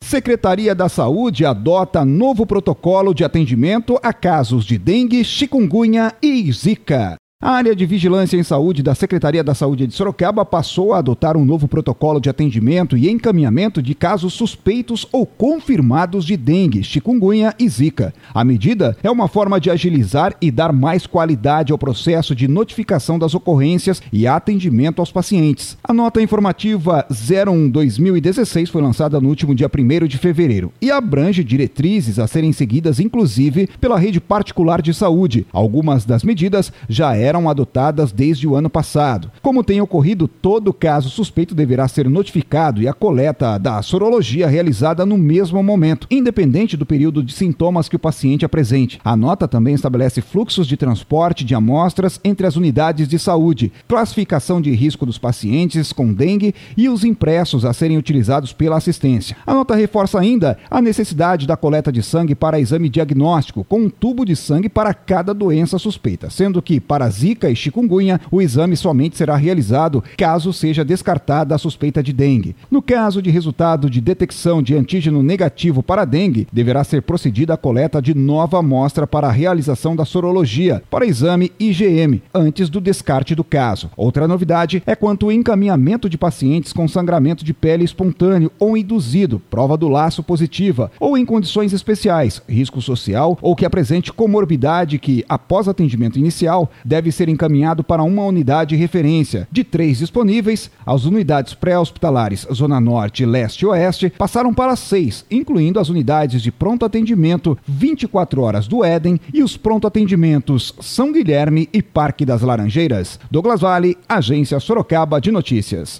Secretaria da Saúde adota novo protocolo de atendimento a casos de dengue, chikungunya e zika. A área de vigilância em saúde da Secretaria da Saúde de Sorocaba passou a adotar um novo protocolo de atendimento e encaminhamento de casos suspeitos ou confirmados de dengue, chikungunya e zika. A medida é uma forma de agilizar e dar mais qualidade ao processo de notificação das ocorrências e atendimento aos pacientes. A nota informativa 01/2016 foi lançada no último dia 1º de fevereiro e abrange diretrizes a serem seguidas, inclusive, pela rede particular de saúde. Algumas das medidas já eram adotadas desde o ano passado. Como tem ocorrido, todo caso suspeito deverá ser notificado e a coleta da sorologia realizada no mesmo momento, independente do período de sintomas que o paciente apresente. A nota também estabelece fluxos de transporte de amostras entre as unidades de saúde, classificação de risco dos pacientes com dengue e os impressos a serem utilizados pela assistência. A nota reforça ainda a necessidade da coleta de sangue para exame diagnóstico, com um tubo de sangue para cada doença suspeita, sendo que para zika e chikungunya, o exame somente será realizado caso seja descartada a suspeita de dengue. No caso de resultado de detecção de antígeno negativo para dengue, deverá ser procedida a coleta de nova amostra para a realização da sorologia para exame IgM, antes do descarte do caso. Outra novidade é quanto ao encaminhamento de pacientes com sangramento de pele espontâneo ou induzido, prova do laço positiva, ou em condições especiais, risco social ou que apresente comorbidade que, após atendimento inicial, deve ser encaminhado para uma unidade de referência. De 3 disponíveis, as unidades pré-hospitalares Zona Norte, Leste e Oeste passaram para 6, incluindo as unidades de pronto atendimento 24 horas do Éden e os pronto atendimentos São Guilherme e Parque das Laranjeiras. Douglas Vale, Agência Sorocaba de Notícias.